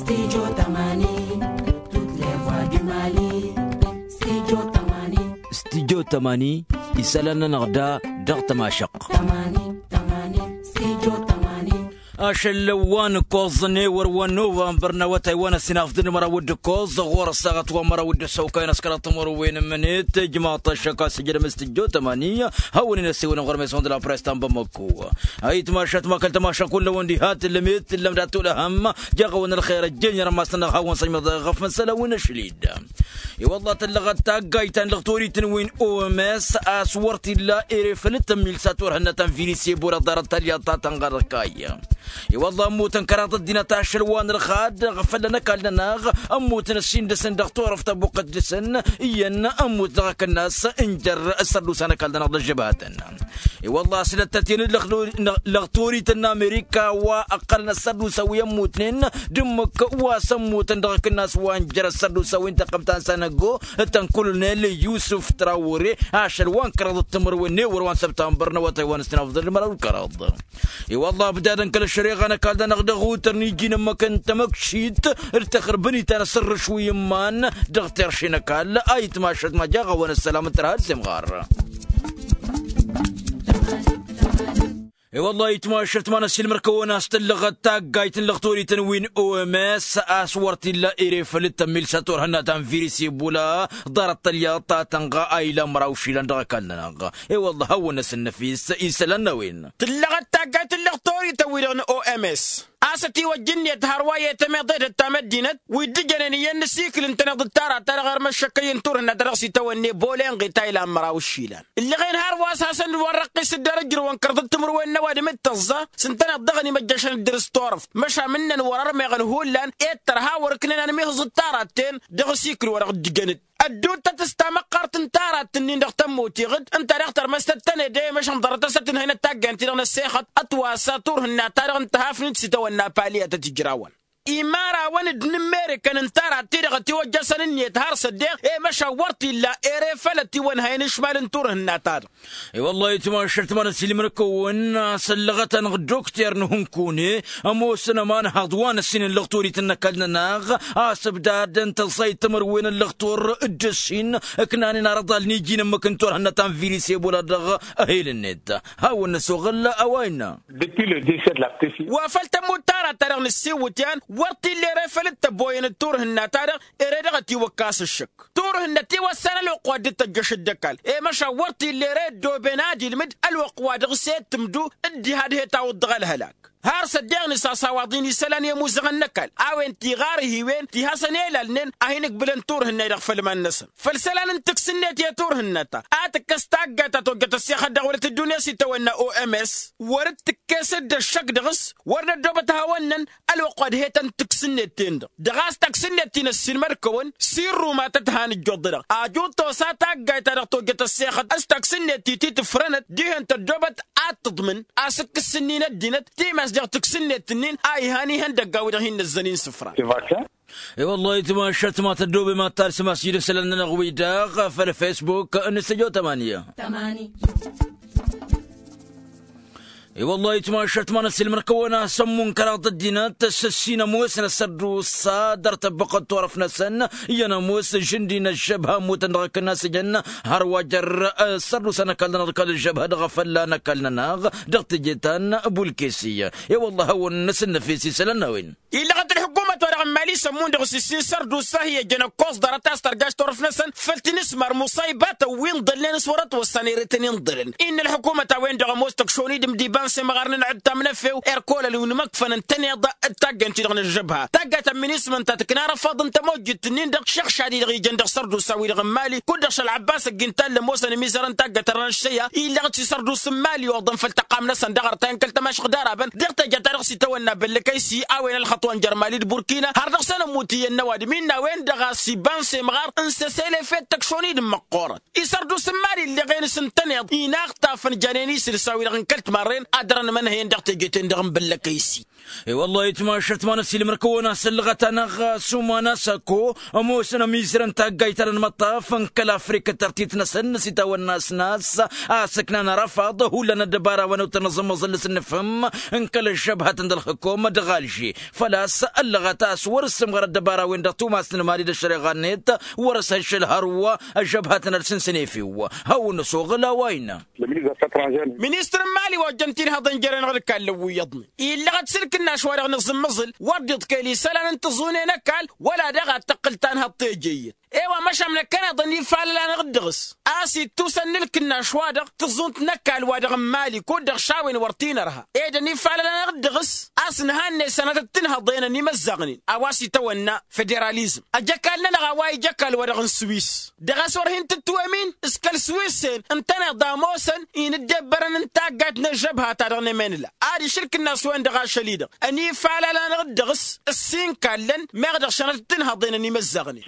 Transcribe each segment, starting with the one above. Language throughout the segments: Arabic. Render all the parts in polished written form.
Studio Tamani, toutes les voix du Mali. Studio Tamani. Studio Tamani, isalana nagda dar tamashaq. Tamani, Tamani, Studio Tamani. أشلوان كوزني وروانوفا برناوة تايوان سنافدن مرا ود كوز غور الساغت ومرا ود سوكاين اسكرات مروين منيت جماعة الشكا سجل مستجو تمانية هاوني نسيونا غور ميسون دلا بريستان بمكو اي تماشات ما كل تماشا كل وندي هات اللميت اللي مداتو لهم جاغونا الخير الجن رماسنا هاون سيما غف من سلاوين شليد اي والله تلغت تاقايتان لغتوري تنوين او ام اس اسورتي لا ايريفلت ميلساتور هنا تنفينيسي بورا دار التالياتا تنغركايا والله أموت انكرات الدين تاشلوان الخاد غفلنا كالنا أموت نسين دسن دكتور في تبوق الدسن ين أموت لغاك الناس انجر أسرلو سنة كالنا ضد جبهاتنا والله سلتتين لغتوري تن أمريكا وأقلنا السرلو سوي أموتنين دمك وسموت لغاك الناس وانجر السرلو سوي انتقمتان سنقو تنقلنا ليوسف تراوري عشلوان كراد التمر والنور وان سبتمبرنا وتايوان استنافذ المرأة الكراد والله بدادا كل الشريغ انا كالدا نغدغو ترنيجي نما كنت مكشيت ارتخر بني تانا سر شوي مان دغتر شينكال ايت ماشت ما جاغا وانا السلام ترهاد سمغار اي والله يتماشرت ما نسي المركونه استلغت تاقايت لغتوري تنوين او ام اس اسورتي لا ايريفل تميل ساتور هنا تان فيريسي بولا دارت الياطا تنغا ايلا مراوشي لندغا كالنا اي والله هو الناس النفيس يسلنا وين تلغت تاقايت لغتوري تويلون او ام اس أستي وجنية هرواية تمضيت التمدينة ويدجنني ينسيك لنتنض التارة ترى غير مشكين تورنا درسي توني بولين غيتايلا مراو الشيلان اللي غين هرواس حسن ورقيس الدرجر وانكرض التمر والنوادي متزة سنتنا الضغني مجاشن الدرس طورف مشى منن ورر ميغن هولان اترها وركننا نميغز التارتين دغسيكل ورق الدجنت الدود تستمقر تنتارات تنين دختمو تيغد انت رختر مستتني دي مش مضرت ستن هنا تاقن تيغن السيخت اتواسا تور هنا تارغ انتهاف نتسيتو النابالية تتجراون إمارة وند نميريكا ننتارا تيرغ توجه سننية هارس الديغ اي مشا ورتي لا ايري فلتي وان هاين شمال نتور هناتار اي والله يتماشرت ما نسيلي مركون سلغة غدوكتير نهنكوني امو سنمان هضوان السنين اللغتوري تنكالنا ناغ اسبداد انت صيت مروين اللغتور الجسين كناني نارضال نيجي نما كنتور هناتان فيريسي بولا دغ اهيل النت هاو النسو غلا اوينا وفلت موتارا تارغ نسيوتيان ورتي اللي رفلت تبوين التور هنا تارغ إرادغتي وكاس الشك تور هنا تيوى السنة الوقواد التجش الدكال إيه مشا ورتي اللي راد دو بنادي المد الوقواد غسيت تمدو ادي هذه تعوض الهلاك هارس الدغني ساساواضيني سلان يموزغ النكال او انتي غاري وين تي هاسني لالنين اهينك بلن تور هنا يدخل من النسم فالسلان انتك سنيت يا تور هنتا اتك استاقتا توقت السياخة دولة الدنيا سيتونا او ام اس وردتك كاسد الشك دغس ورد دوبتها ونن الوقود هيتن تكسنيت تند دغاس تكسنيت تين السينمركون سيرو ما تتهان الجدر اجو توسا تاقتا توقت السياخة استكسنيت تي تفرنت دي انت دوبت اتضمن اسك السنين الدينت تيما دير تكسني التنين اي هاني هندق قاوي هين الزنين سفرة اي والله يتماشرت ما تدوبي ما تارس مسجد سلنا نغوي داغ في الفيسبوك نستجو 8 اي والله يتماشرت ما نسي المركونة سمون كراط الدينات تسسينا موسنا السردو صادر تبقى طرف نسن ينا موس جندينا الشبه موتن غاك الناس جنة هرواجر السردو سنة كالنا ركال الجبهة دغفلا نكالنا ناغ دغت جيتان ابو الكيسية اي والله هو الناس النفيسي سلنا وين إلا غد الحكومة ورغ مالي سمون دغسيسين سردو ساهية جنا كوز دارتاس ترقاش طرف نسن فلتنسمر مصايبات وين ضلين سورات والسانيرتين ضلن إن الحكومة وين دغ موستك شوني دم ديبان سمغارن عدتا منفيو ايركولا اللي ونمكفن انتني تاقا انتي دغن الجبهة تاقا تمين اسم انت تكنار فاض انت موجد تنين دغ شيخ شادي دغي جن دغ سردو ساوي دغ مالي كل دغش العباس الجنتال لموسن ميزران تاقا تران الشيا إلا غد سردو سمالي وضن فلتقام نسن دغرتين كلتا ماشق دارابن دغتا جاتا رغسي تونا بالكيسي اوين الخطوان جرمالي بوركينا هردغ سنة موتي النوادي منا وين دغاسي بانسي مغار انسسيلي فيت تكشوني دم مقورت يسردو سمالي اللي غين سنتني يناغتا فنجانيني سلساوي دغن كلت مارين ادرن من هين دغتي جيتين دغن بالكيسي والله يتماشرت ما نسي المركونة سلغتنا سوما نسكو موسنا ميزرن تاقايتنا المطاف انكل افريكا ترتيت نسن نسيتا والناس ناس اسكنا رفض هو لنا دبارة ونوتنظم مظلس النفهم انكل الشبهة عند الحكومة دغالشي فلا اللغتاس ورسم غير الدبارة وين دغتو سنماري دشريغانيت ورسهش الهروة الجبهة نرسنسنيفيو هاو نسوغ لا وين مينستر مالي وجنتين هذا جرين غير كان لو يضني إلا غد سلك الناس وارغ نظم مظل وردت كالي سلا انتظوني نكال ولا دغا تقلتان هالطيجية ايوا مش من كان ضني فعل انا غدغس اسي توسن لك الناس وادغ تظن تنكال وادغ مالي كودغ شاوين ورتينا رها اي دني فعل انا غدغس اسن هاني سنه تنها ضينني مزغني اواسي تونا فيدراليزم اجاكالنا غواي جاكال ورغ السويس دغس ورهن تتوامين اسكال سويسن انتنا ضاموسن ان الدبرن انت قاعد نجبها ترني من لا ادي شرك الناس وين دغا شليده اني فعل انا غدغس السين كالن ما غدغ شنه تنها ضينني مزغني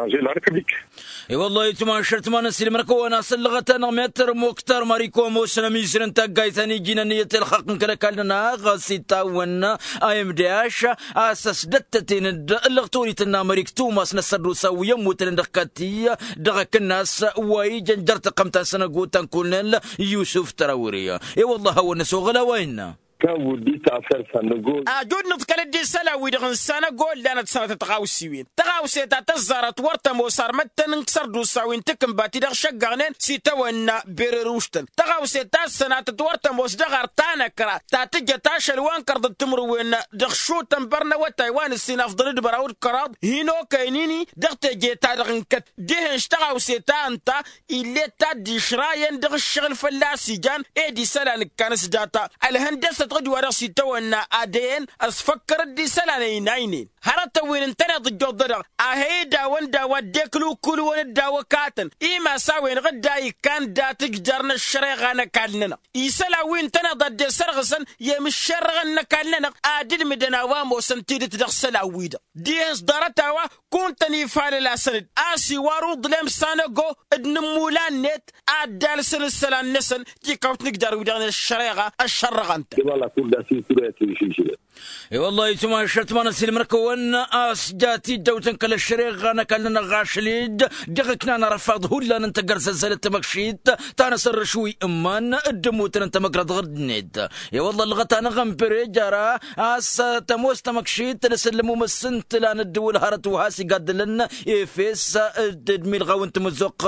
اي والله يتماشرت ما نسي المركونة سلغتنا متر مكتر ماريكو موسنا ميزرن تاقاي ثاني جينا نية الخلق كالنا غاسي تاونا ايم داش اساس دتتين اللغتوري تنا ماريك توماس نسردو ساوية موتن دقاتي دغك الناس واي جنجرت قمتا سنقوتا كلنا يوسف تراوريا اي والله هو نسوغلا وين كودي تعفر سنقول أجود نذكر دي سلا ويدغن سنقول لأن سنة تغاوسيوين تغاوسي تتزارت ورتم وصار متن انكسر دوساوين تكن باتي دغ شقغنين سيتوانا بيرروشتن تغاوسي تاسنا تتورتم وصدغر تانا كرا تاتجا تاشل وان كرد تمروين دغ شوتن برنا وتايوان السين أفضل دبراود كراد هينو كاينيني دغ تجي تادغن كت ديهن شتغاوسي تانتا إلي تادي شراين دغ الشغل فلاسي جان ايدي سلا نكانس داتا الهندسة تغدو ورسي تونا ادين اسفكر دي سلاني ناينين هرت وين انتنا ضجو ضرر اهيدا وندا وديكلو كل وندا وكاتن ايما ساوين غداي كان داتك جرنا الشريغانا كالنا يسلا وين تنا ضد سرغسن يم الشرغنا كالنا ادد مدنا وامو سنتيد تدخسلا ويدا دينس دارتاوا كنتني فال لا سند اسي وارود لم سانغو ادن مولان نت ادال سلسلان نسن كي كوت نقدر ودان الشريغه الشرغنت اي والله يتما شرط ما نسي المركون اس جاتي دوتن كل الشريغ انا كلنا غاشليد دغكنا نرفض هلا ننتقر سلسله مكشيت تانا سر شوي امان الدموت انت مقرد غرد نيد يا والله لغت انا غمبري جرا اس تموست مكشيت نسلمو مسنت لا ندول هرت وهاسي قاد لنا يفيس دمي الغاونت مزق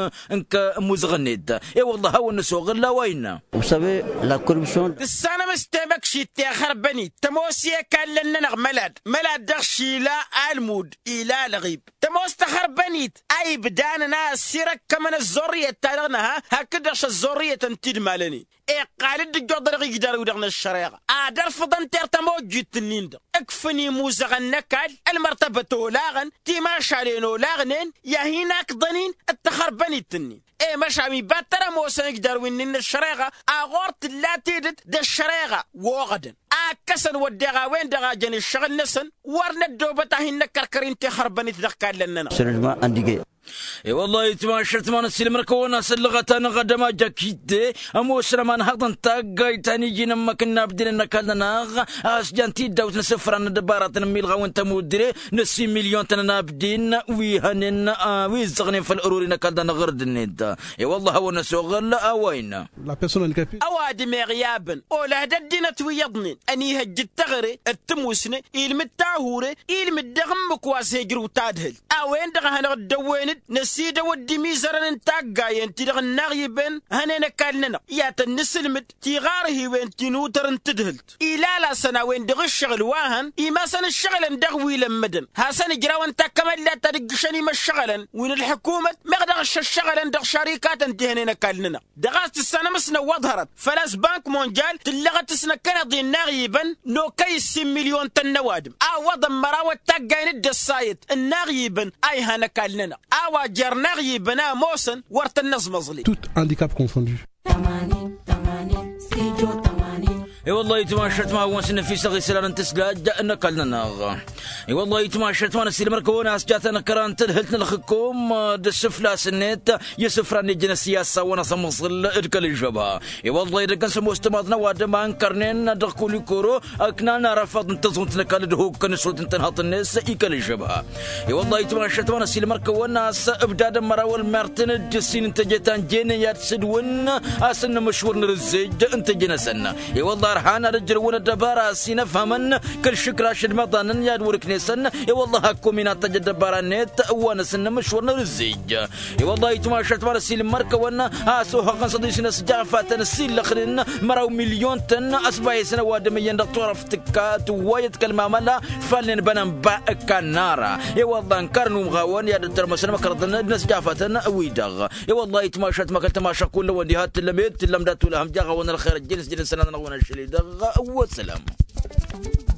انك مزغنيد يا والله هو النسوغ لا وين وسبي لا كوربشون السنه مستمكشيت يا خربني تموسيا كان لنا ملاد دغشي لا المود الى الغيب تموس تخربنيت اي بداننا سيرك كمان الزوريه تاعنا هكذا الزوريه تنتد مالني اي قال الجودر يقدر ودغنا الشريعه ادر فضن ترتمو جيتنين اكفني موزغنكال المرتبه لاغن تيما شالينو لاغنين يا هناك ضنين التخربني التنين اي مشامي باترا موسى يقدر وين الشريعه اغورت لا تيدت د الشريعه وغدن اكسن ودغا وين دغا جن الشغل نسن ورنا الدوبه هن كركرين تخربني تدخل لنا سيرجما انديغي اي والله يتماشرت ما نسي المركونه سلغتنا غدما جاكيد امو سلمان هضن تاقاي تاني جينا ما كنا بدينا كلنا اس جانتي دوت نسفر ان دبارات نميلغا وانت مدري نسي مليون تنا بدين ويهنن ويزغني في الارورينا كلنا غرد الند اي والله هو نسوغل اوين لا بيرسون اوادي مغيابن اولا ددينا تويضني اني هج التغري التموسني المتاهوري المدغم كواس هجرو تادهل اوين دغ هنا دوين نسيدا ودي ميزرن انتاقاي انتي دغ النغيبن هنينا كالنا يا تنسلمت تيغاره وين تنوتر انتدهلت إلا سنة وين دغ الشغل واهن إما سن الشغل اندغوي لمدن هاسن جراو انتا كمان لا تدقشني ما الشغلا وين الحكومة مغدغش الشغل اندغ شركات انتي هنينا كالنا دغاست السنة مسنا وظهرت فلاس بانك مونجال تلغت سنة كندي النغيبن نو كيس مليون تنوادم وضم مراوة تاقاين الدسايت النغيبن اي هانا كالنا جرناغي بنا موسن ورت النظم مظلي tout handicap confondu اي والله يتماشت ما وانسنا في صغي سلان تسلاج جاءنا كلنا ناغ اي والله يتماشت وانا سيل مركونا اسجاتنا كرانت هلتنا لخكم دسفلا سنيت يسفراني جنا السياسه وانا سمصل ادكل الجبهه اي والله اذا كان سمو استماطنا وادما انكرنين دخلوا كورو اكنا رفض انتظمتنا كالد هو كان سلط انتنهط الناس يكل الجبهه اي والله يتماشت وانا سيل مركونا ابداد مراول مارتن الجسين انت جيتان جينيات سدون اسن مشهور نرزج انت جنا سنه اي والله رحانا رجل ولا دبارة سينا فهمن كل شكر راشد مضان يا دورك نيسن يا والله هكو من تجد دبارة نت وانا سن مشورنا رزيج يا والله يتماشت مار السيل مركه وانا اسو حقا صديقنا سجافات السيل الاخرين مراو مليون تن اسباي سنه وادميا دكتور فتكات وايد كلمه ملا فلن بنم باك نارا يا والله انكرنوا مغاون يا دكتور مسلم كردنا ناس جافتنا ويدغ يا والله يتماشت ما كنت ماشا كل وديهات لميت لمدات لهم جاغ وانا الخير جلس سنه وانا الشلي دغ والسلام.